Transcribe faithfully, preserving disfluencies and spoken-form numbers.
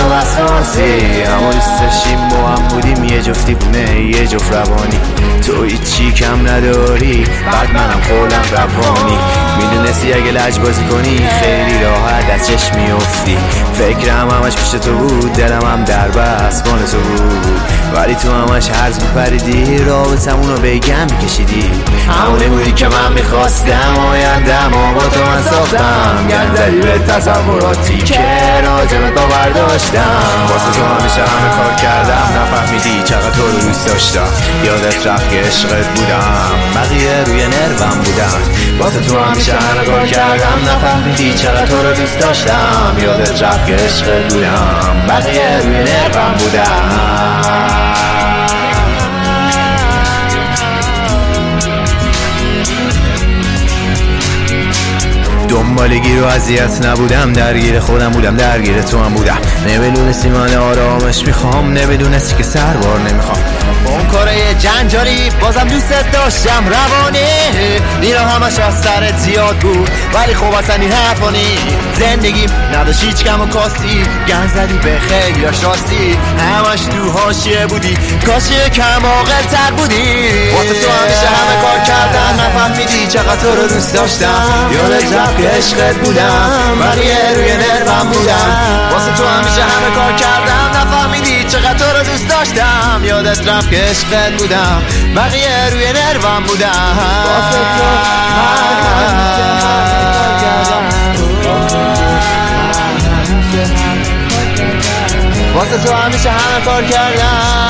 تو وسواسی، اما دوست داشتیم با هم بودیم یه جفت دیوونه یه جفت روانی. تو هیچی کم نداری بعد منم خودم روانی. میدونستی اگه لج بازی کنی خیلی راحت از چشم میافتی. فکرم همش پیش تو بود، دلم هم در بسمان تو بود، ولی تو همش هرز میپریدی، رابطمونو بگم میکشیدی. همونه بودی که من میخواستم، آیندم و با تو من ساختم. گند زدی به تصوراتی که راجبت باور داشتم. واسه تو همیشه همه کار کردم، نفهمیدی چقدر تو رو دوست داشتم. یادت رفت که عشقت بودم، بقیه روی نروم بودن. واسه تو همیشه همه کار کردم، نفهمیدی چقدر تو رو دوست داشتم. یادت رفت که عشقت بودم، بقیه روی نروم بودن. دنبالگی رو اذیت نبودم، درگیر خودم بودم، درگیر تو هم بودم. نمیدونستی من آرامش میخوام، نمیدونستی که سربار نمیخوام. اون کاره جنجالی بازم دوست داشتم روانه، اینا همش از سرت زیاد بود، ولی خب اصلا این حرفا نی. زندگیم نداشت هیچ کم و کاستی، گند زدی به خیلی هاش راستی. همش تو حاشیه بودی، کاش کم عاقل تر بودی. واسه تو همیشه همه کار کردم، نفهمیدی چقدر تو رو دوست داشتم. یادت رفت که عشقت بودم، بقیه روی نروم بودم. واسه تو همیشه همه کار کردم، نفهمیدی چقدر تو رو دوست داشتم. یادت رفت که عشقت بودم، بقیه روی نروم بودم. واسه تو واسه تو همیشه همه کار کردم.